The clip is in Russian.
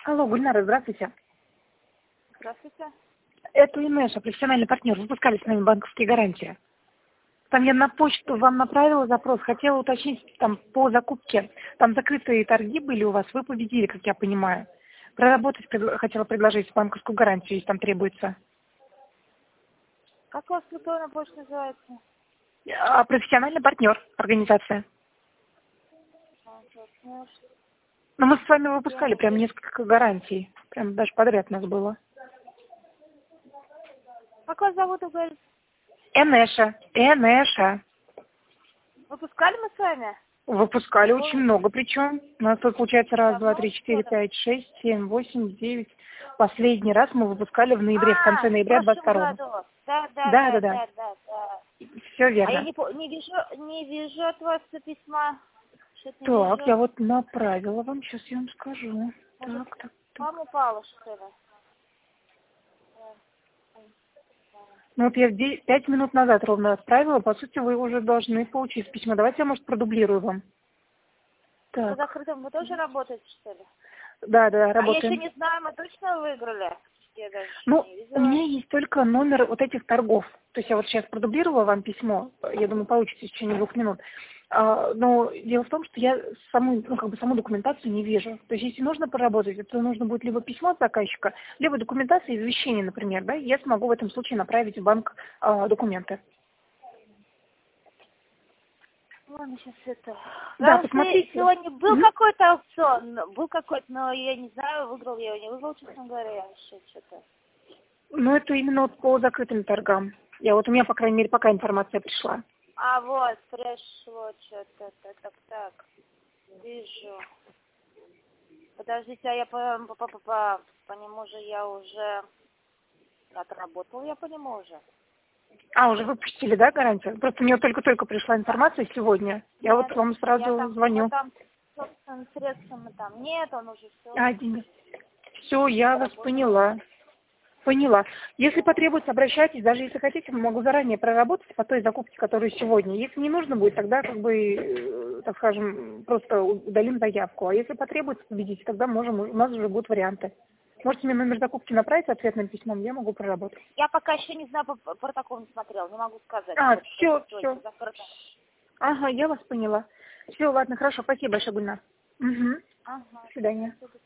Алло, Гульнара, здравствуйте. Здравствуйте. Это Инеша, профессиональный партнер. Выпускали с нами банковские гарантии. Там я на почту вам направила запрос, хотела уточнить там по закупке. Там закрытые торги были у вас, вы победили, как я понимаю. Проработать хотела предложить банковскую гарантию, если там требуется. Как у вас электронная почта называется? Профессиональный партнер организация. Партнер. Но мы с вами выпускали прям несколько гарантий. Прям даже подряд нас было. Как вас зовут, вы говорите? Энеша. Выпускали мы с вами? Выпускали очень много, причем. У нас тут получается раз, два, Давно три, четыре, что-то? 5, 6, 7, 8, 9. Последний раз мы выпускали в ноябре, в конце В ноября прошлом 22-го. году. Да. Да. Все А я верно. не вижу от вас письма. Что-то не Так, вижу. я вот направила вам, сейчас я вам скажу. Может, Так. вам упало, что ли? Ну вот я 5 минут назад ровно отправила, по сути, вы уже должны получить письмо. Давайте я, может, продублирую вам. По Так, закрытым вы тоже работаете, что ли? да, А я еще работаем. не знаю, мы точно выиграли? Я даже еще Ну, не у видела. меня есть только номер вот этих торгов. То есть я вот сейчас продублировала вам письмо, я думаю, получите в течение 2 минут. Но дело в том, что я саму документацию не вижу. То есть если нужно поработать, то нужно будет либо письмо от заказчика, либо документация извещения, например, да, я смогу в этом случае направить в банк документы. Ладно, сейчас это... Да, Потому что посмотрите. сегодня был какой-то аукцион, но я не знаю, выиграл я его, не выиграл, честно говоря, еще что-то. Ну, это именно вот по закрытым торгам. У меня, по крайней мере, пока информация пришла. А вот, пришло что-то, так, вижу. Подождите, а я по нему же я уже отработал, я по нему уже. Уже выпустили, да, гарантию? Просто мне только-только пришла информация сегодня. Я вот вам сразу звоню. Там, собственно, средствами там нет, он уже все. Все, я вас поняла. Если потребуется, обращайтесь. Даже если хотите, могу заранее проработать по той закупке, которая сегодня. Если не нужно будет, тогда, так скажем, просто удалим заявку. А если потребуется победить, тогда у нас уже будут варианты. Можете мне номер закупки направить ответным письмом, я могу проработать. Я пока еще не знаю, протокол не смотрел, не могу сказать. Все. Ага, я вас поняла. Все, ладно, хорошо, спасибо большое, Гульнар. До свидания.